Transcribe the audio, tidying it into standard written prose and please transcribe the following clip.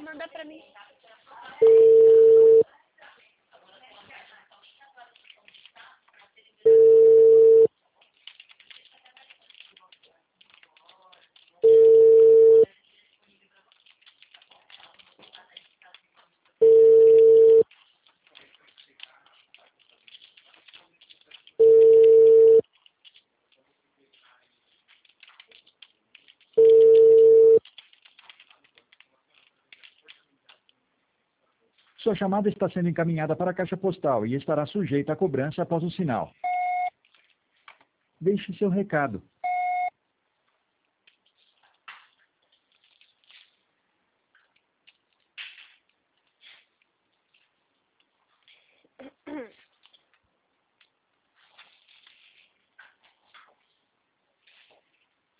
Manda pra mim. Sua chamada está sendo encaminhada para a caixa postal e estará sujeita a cobrança após o sinal. Deixe seu recado.